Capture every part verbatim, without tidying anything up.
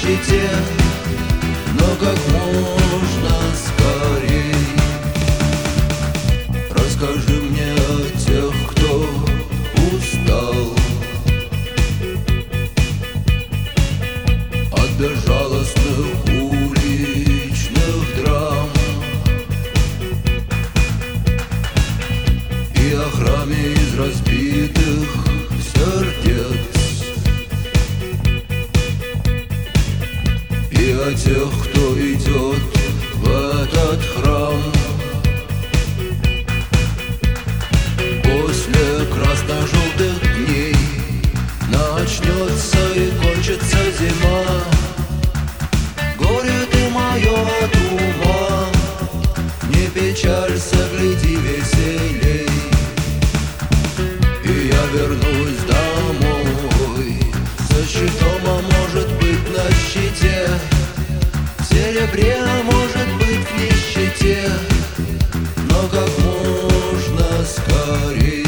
нищете, но как можно скорей. Расскажи мне о тех, кто устал от безжалостных уличных драм и о храме из разбитых сердец, и о тех, кто идет в этот храм. После красно-желтых дней начнется и кончится зима. Горе ты мое от ума, не печалься, гляди веселей. И я вернусь домой со щитом, а может быть на щите, в серебре, а может быть в нищете, но как можно скорей.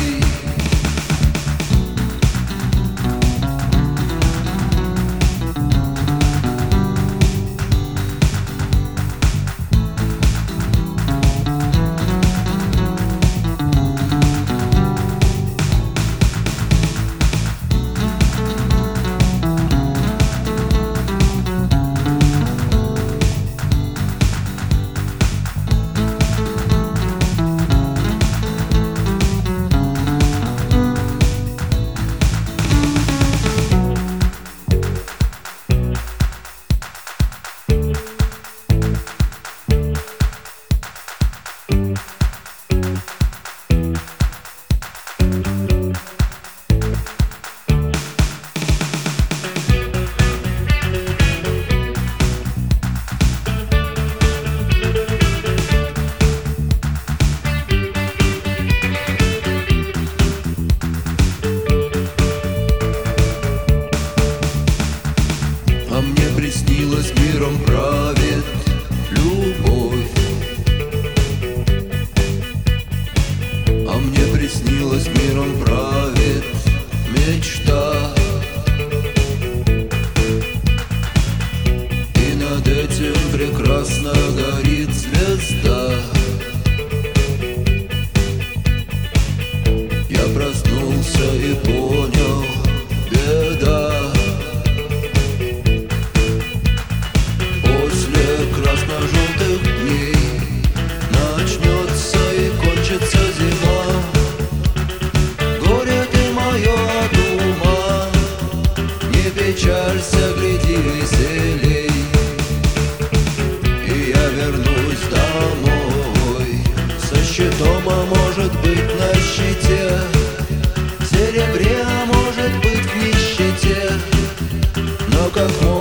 А мне приснилось, миром правит любовь. А мне приснилось, миром правит мечта. И над этим прекрасно горит звезда. Я проснулся и понял, беда. Красно-желтых дней начнется и кончится зима. Горе ты мое от ума, не печалься, гляди веселей. И я вернусь домой со щитом, а может быть на щите, в серебре, а может быть в нищете, но как можно